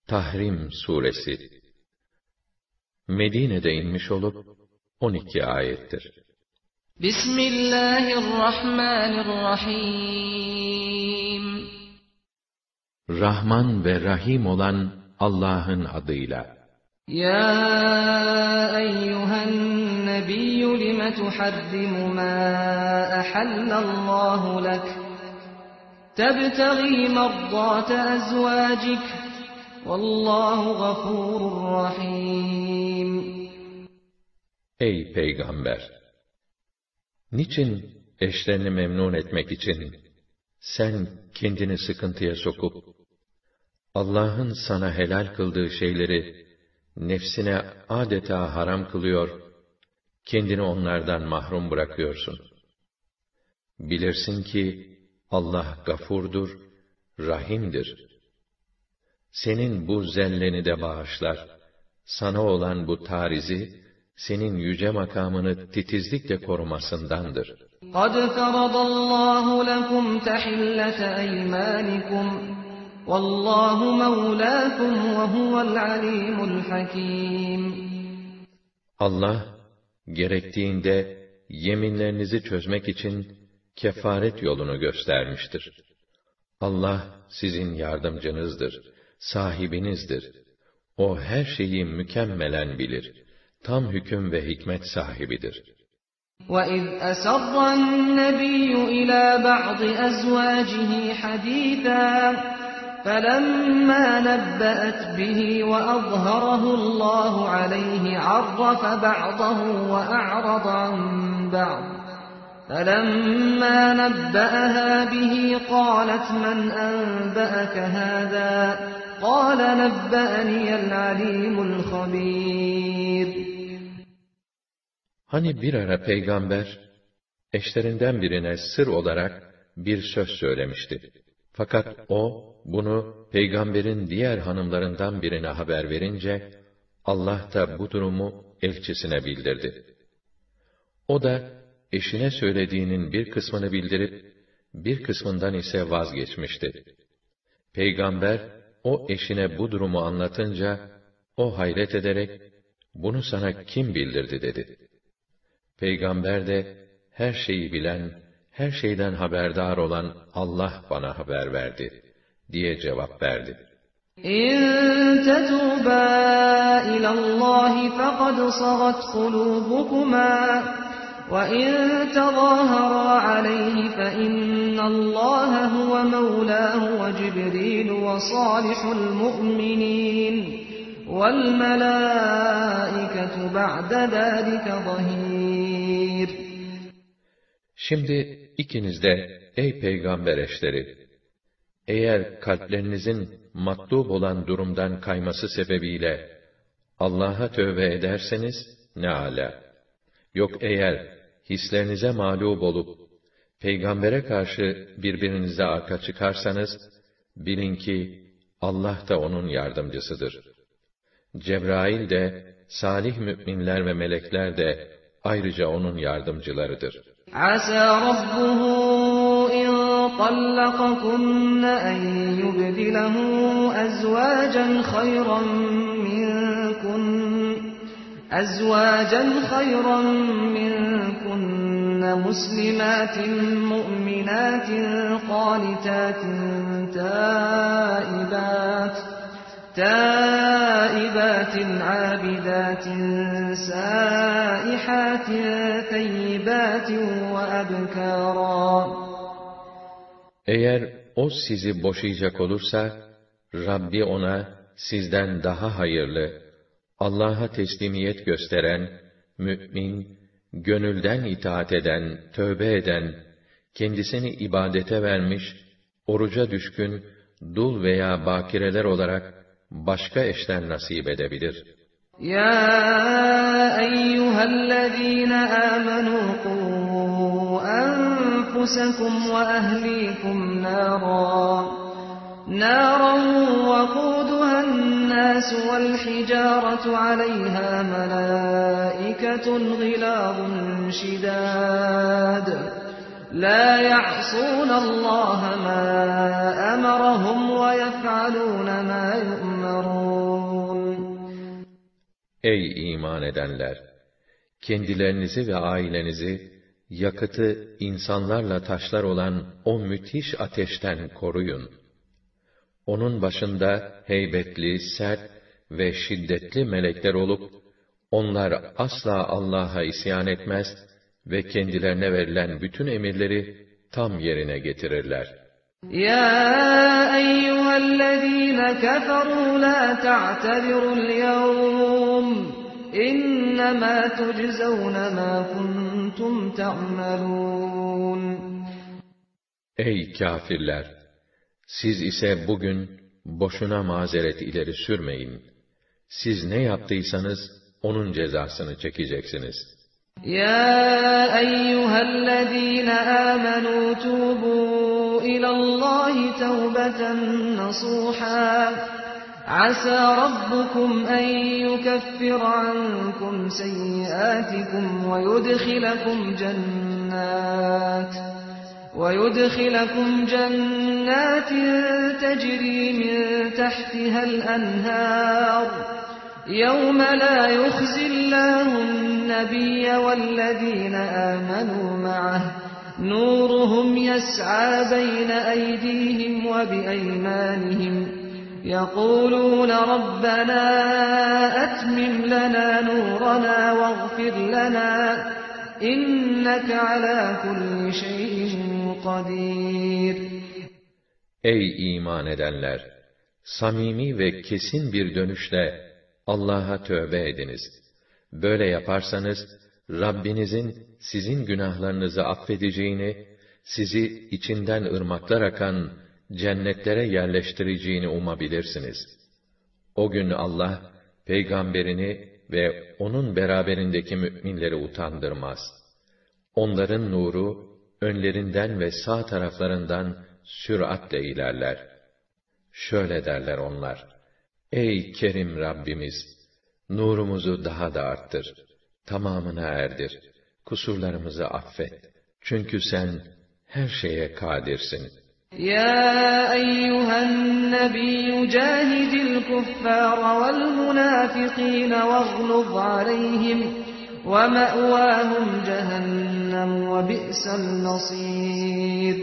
Tahrim suresi Medine'de inmiş olup 12 ayettir. Bismillahirrahmanirrahim. Rahman ve Rahim olan Allah'ın adıyla. Ya eyyühen nebiyyü lime tuharrimu ma ahallallahu lek. Tebtagî merdâte ezvâcik. Vallahu gafurur rahim. Ey Peygamber! Niçin eşlerini memnun etmek için sen kendini sıkıntıya sokup Allah'ın sana helal kıldığı şeyleri nefsine adeta haram kılıyor, kendini onlardan mahrum bırakıyorsun? Bilirsin ki Allah gafurdur, rahimdir. Senin bu zelleni de bağışlar, sana olan bu tarizi, senin yüce makamını titizlikle korumasındandır. قَدْ فَرَضَ اللّٰهُ لَكُمْ تَحِلَّةَ اَيْمَانِكُمْ وَاللّٰهُ مَوْلَاكُمْ وَهُوَ الْعَلِيمُ الْحَكِيمُ. Allah, gerektiğinde yeminlerinizi çözmek için kefaret yolunu göstermiştir. Allah sizin yardımcınızdır, sahibinizdir. O her şeyi mükemmelen bilir. Tam hüküm ve hikmet sahibidir. وَإِذْ أَسَرَّ النَّبِيُّ إِلَى بَعْضِ أَزْوَاجِهِ حَدِيثًا فَلَمَّا نَبَّأَتْ بِهِ وَأَظْهَرَهُ اللَّهُ عَلَيْهِ عَرَّفَ بَعْضَهُ وَأَعْرَضَ عَنْ بَعْضٍ فَلَمَّا نَبَّأَهَا بِهِ قَالَتْ مَنْ أَنْبَأَكَ هَذَا قَالَ نَبَّأَنِيَ الْعَلِيمُ الْخَبِيرُ. Hani bir ara Peygamber, eşlerinden birine sır olarak bir söz söylemişti. Fakat o, bunu Peygamberin diğer hanımlarından birine haber verince, Allah da bu durumu elçisine bildirdi. O da, eşine söylediğinin bir kısmını bildirip, bir kısmından ise vazgeçmişti. Peygamber, o eşine bu durumu anlatınca, o hayret ederek, bunu sana kim bildirdi dedi. Peygamber de, her şeyi bilen, her şeyden haberdar olan Allah bana haber verdi, diye cevap verdi. İn tetûbâ ilallâhi fekad sagat kulûbukuma ve in tezâherâ aleyhi fe innallâhe huve mevlâhu ve Cibrîl ve sâlihul mu'minîn vel melâiketu ba'de zâlike zahîr. Şimdi ikiniz de ey peygamber eşleri, eğer kalplerinizin matlub olan durumdan kayması sebebiyle Allah'a tövbe ederseniz ne âlâ. Yok eğer hislerinize mağlup olup peygambere karşı birbirinize arka çıkarsanız bilin ki Allah da onun yardımcısıdır. Cebrail de salih müminler ve melekler de ayrıca onun yardımcılarıdır. Asa rabbuhu in tallaqakunna en yubdilahu azwajan khayran minkunna muslimatin mu'minatin qanitatin taibatin abidatin saihatin teyyibatin ve abkara. Eğer o sizi boşayacak olursa, Rabbi ona sizden daha hayırlı, Allah'a teslimiyet gösteren, mü'min, gönülden itaat eden, tövbe eden, kendisini ibadete vermiş, oruca düşkün, dul veya bakireler olarak başka eşler nasip edebilir. Ya eyyühellezîne âmenû qû enfusekum ve ehlikum nâran vekûduhen nâsu vel hicâretu aleyhâ melâiketun gilâzun şidâd لا يعصون الله ما أمرهم ويفعلون ما يؤمرون. Ey iman edenler! Kendilerinizi ve ailenizi, yakıtı insanlarla taşlar olan o müthiş ateşten koruyun. Onun başında heybetli, sert ve şiddetli melekler olup, onlar asla Allah'a isyan etmez ve kendilerine verilen bütün emirleri tam yerine getirirler. Ya eyyühellezîne keferû lâ ta'tedirul yevm, innemâ tujzevne mâ kuntum ta'melûn. Ey kâfirler! Siz ise bugün boşuna mazeret ileri sürmeyin. Siz ne yaptıysanız onun cezasını çekeceksiniz. Ya eyyühellezîne âmenû tûbû ilallâhi tevbeten nasûhâ. Asâ rabbukum en yukeffira ankum seyyiâtikum ve yudkhilakum cennâtin tecrî min tahtihal enhâr. يَوْمَ لَا يُخْزِي اللّٰهُ النَّبِيَّ وَالَّذ۪ينَ آمَنُوا مَعَهُ نُورُهُمْ يَسْعَى بَيْنَ أَيْدِيهِمْ وَبِأَيْمَانِهِمْ يَقُولُونَ رَبَّنَا أَتْمِمْ لَنَا نُورَنَا وَاغْفِرْ لَنَا إِنَّكَ عَلَى كُلِّ شَيْءٍ قَدِيرٌ. Ey iman edenler! Samimi ve kesin bir dönüşle Allah'a tövbe ediniz. Böyle yaparsanız, Rabbinizin sizin günahlarınızı affedeceğini, sizi içinden ırmaklar akan cennetlere yerleştireceğini umabilirsiniz. O gün Allah, peygamberini ve onun beraberindeki müminleri utandırmaz. Onların nuru, önlerinden ve sağ taraflarından süratle ilerler. Şöyle derler onlar: Ey Kerim Rabbimiz! Nurumuzu daha da arttır, tamamına erdir, kusurlarımızı affet. Çünkü sen her şeye kadirsin. Ya eyyühen nebiyyü cahidil kuffâra vel münâfikîne veğluz aleyhim ve me'vâhum cehennem ve bi'sel nasîr.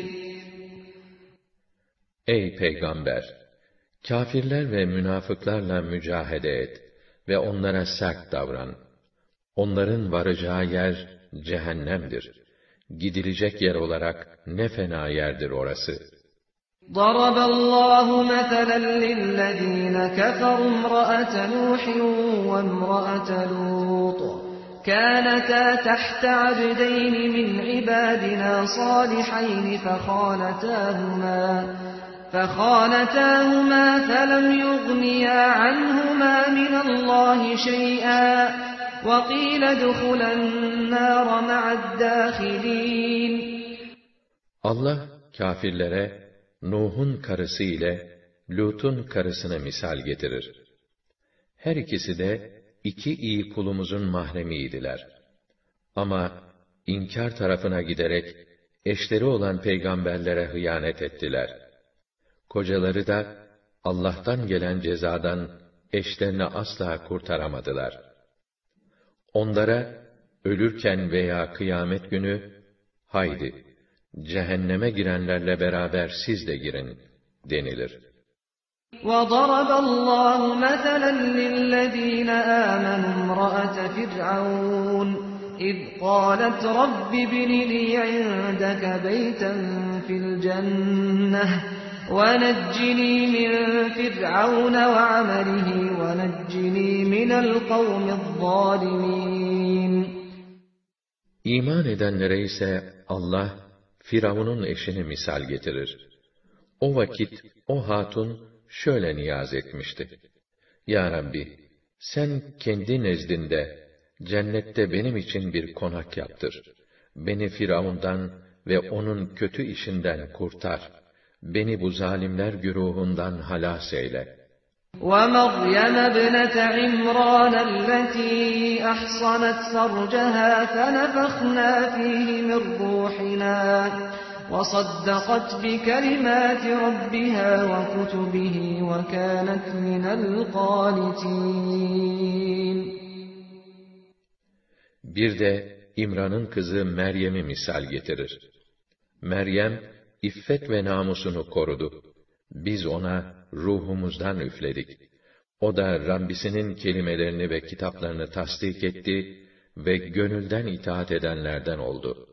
Ey Peygamber! Kâfirler ve münafıklarla mücahede et ve onlara sert davran. Onların varacağı yer cehennemdir. Gidilecek yer olarak ne fena yerdir orası. ضَرَبَ اللّٰهُ مَثَلًا لِلَّذ۪ينَ كَفَرُوا امْرَأَةَ نُوحٍ وَامْرَأَةَ لُوطٍ كَانَتَا تَحْتَ عَبْدَيْنِ مِنْ عِبَادِنَا صَالِحَيْنِ فخانتاهما فلم يغنيا عنهما من الله شيئا وقيل ادخلا النار مع الداخلين. Allah kâfirlere Nuh'un karısı ile Lut'un karısını misal getirir. Her ikisi de iki iyi kulumuzun mahremiydiler. Ama inkar tarafına giderek eşleri olan peygamberlere hıyanet ettiler. Kocaları da Allah'tan gelen cezadan eşlerini asla kurtaramadılar. Onlara ölürken veya kıyamet günü, haydi cehenneme girenlerle beraber siz de girin denilir. وَضَرَبَ اللّٰهُ مَثَلًا لِلَّذ۪ينَ آمَنُوا امْرَأَةَ فِرْعَوْنَ إِذْ قَالَتْ رَبِّ ابْنِ لِي عِندَكَ بَيْتًا فِي الْجَنَّةِ وَنَجِّنِي مِنْ فِرْعَوْنَ وَعَمَلِهِ وَنَجِّنِي مِنَ الْقَوْمِ الظَّالِمِينَ. İman edenlere ise Allah, Firavun'un eşini misal getirir. O vakit o hatun şöyle niyaz etmişti: Ya Rabbi, sen kendi nezdinde, cennette benim için bir konak yaptır. Beni Firavun'dan ve onun kötü işinden kurtar. Beni bu zalimler güruhundan halas eyle. وَمَرْيَمَ ابْنَتَ عِمْرَانَ الَّتِي أَحْصَنَتْ فَرْجَهَا فَنَفَخْنَا فِيهِ مِنْ رُوحِنَا وَصَدَّقَتْ بِكَلِمَاتِ رَبِّهَا وَكُتُبِهِ وَكَانَتْ مِنَ الْقَانِتِينَ. Bir de İmran'ın kızı Meryem'i misal getirir. Meryem, iffet ve namusunu korudu. Biz ona ruhumuzdan üfledik. O da Rabbisinin kelimelerini ve kitaplarını tasdik etti ve gönülden itaat edenlerden oldu.